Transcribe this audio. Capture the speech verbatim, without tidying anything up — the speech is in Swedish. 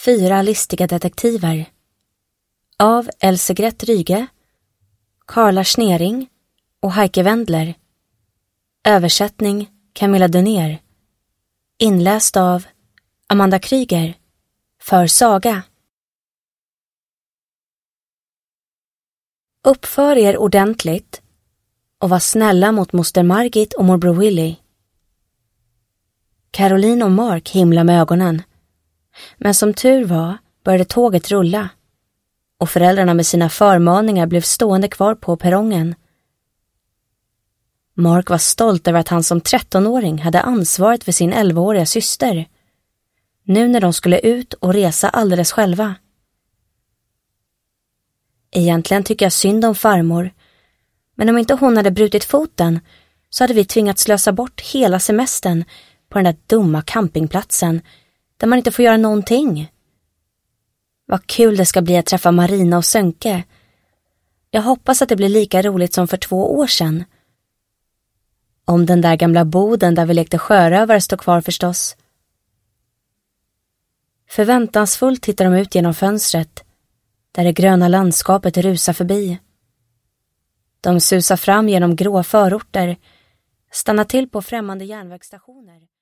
Fyra listiga detektiver av Elsegret Ryge, Carla Snering och Heike Wendler. Översättning Camilla Dunér. Inläst av Amanda Kryger för Saga. Uppför er ordentligt och var snälla mot moster Margit och morbror Willy. Caroline och Mark himla med ögonen. Men som tur var började tåget rulla och föräldrarna med sina förmaningar blev stående kvar på perrongen. Mark var stolt över att han som trettonåring hade ansvaret för sin elvaåriga syster, nu när de skulle ut och resa alldeles själva. Egentligen tycker jag synd om farmor, men om inte hon hade brutit foten så hade vi tvingats slösa bort hela semestern på den där dumma campingplatsen där man inte får göra någonting. Vad kul det ska bli att träffa Marina och Sönke. Jag hoppas att det blir lika roligt som för två år sedan. Om den där gamla boden där vi lekte sjörövare står kvar förstås. Förväntansfullt tittar de ut genom fönstret, där det gröna landskapet rusar förbi. De susar fram genom grå förorter, stannar till på främmande järnvägsstationer.